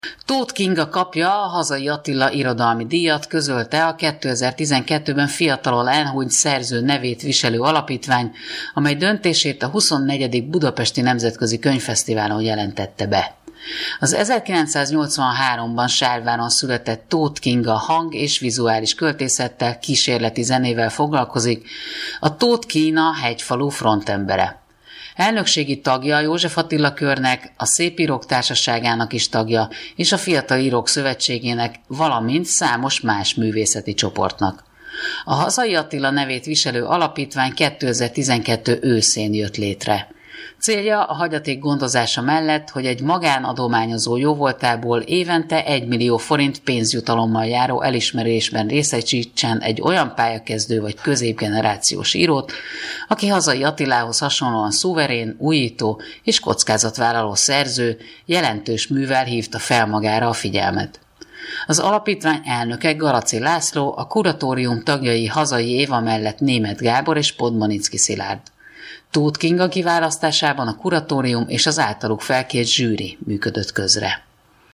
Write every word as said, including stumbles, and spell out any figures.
Tóth Kinga kapja a Hazai Attila irodalmi díjat, közölte a kétezer-tizenkettőben fiatalon elhunyt szerző nevét viselő alapítvány, amely döntését a huszonnegyedik Budapesti Nemzetközi Könyvfesztiválon jelentette be. Az ezerkilencszáznyolcvanháromban Sárváron született Tóth Kinga hang- és vizuális költészettel, kísérleti zenével foglalkozik, a Tóth Kína hegyfalu frontembere. Elnökségi tagja a József Attila Körnek, a Szépírók Társaságának is tagja, és a Fiatal Írók Szövetségének, valamint számos más művészeti csoportnak. A Hazai Attila nevét viselő alapítvány kétezer-tizenkettő őszén jött létre. Célja a hagyaték gondozása mellett, hogy egy magánadományozó jóvoltából évente egy millió forint pénzjutalommal járó elismerésben részesítsen egy olyan pályakezdő vagy középgenerációs írót, aki Hazai Attilához hasonlóan szuverén, újító és kockázatvállaló szerző, jelentős művel hívta fel magára a figyelmet. Az alapítvány elnöke Garaci László, a kuratórium tagjai Hazai Éva mellett Németh Gábor és Podmanicki Szilárd. Tóth Kinga kiválasztásában a kuratórium és az általuk felkért zsűri működött közre.